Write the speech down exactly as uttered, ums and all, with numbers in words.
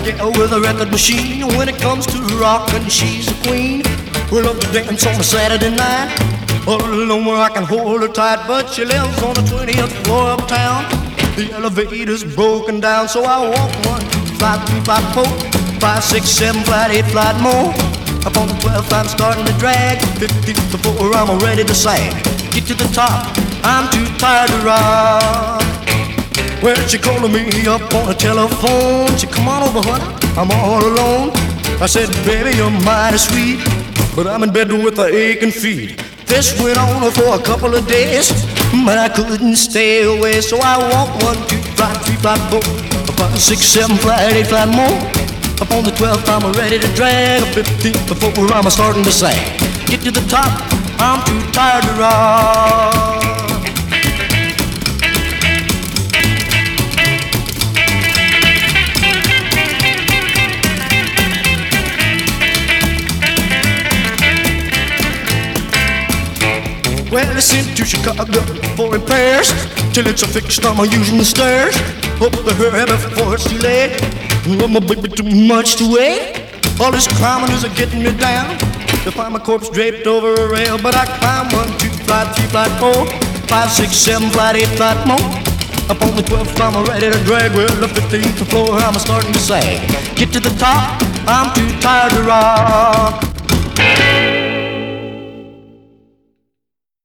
gal with a record machine. When it comes to rockin', she's a queen. We love to dance on a Saturday night, all alone where I can hold her tight. But she lives on the twentieth floor uptown. The elevator's broken down, so I walk one, two, flight, three, flight, four, five, six, seven, flight, eight, flight more. Up on the twelfth, I'm starting to drag. Fifty before I'm ready to sag. Get to the top, I'm too tired to rock. Well, she calling me up on the telephone. She come on over, honey, I'm all alone. I said, baby, you're mighty sweet, but I'm in bed with the aching feet. This went on for a couple of days, but I couldn't stay away. So I walked one, two, flight, three, flight, four, five, six, seven, flight, eight, flight more. Up on the twelfth, I'm ready to drag. Fifteen before I'm starting to sag. Get to the top, I'm too tired to rock. Well, I sent to Chicago for repairs, till it's a fixed, I'm using the stairs. Hope to hurry before it's too late. Love my baby too much to wait. All this climbing is getting me down. To find my corpse draped over a rail, but I climb one, two, flight, three, flight, four, five, six, seven, flight, eight, flight more. Up on the twelfth, I'm ready to drag. Well, the fifteenth floor, I'm starting to sag. Get to the top, I'm too tired to rock.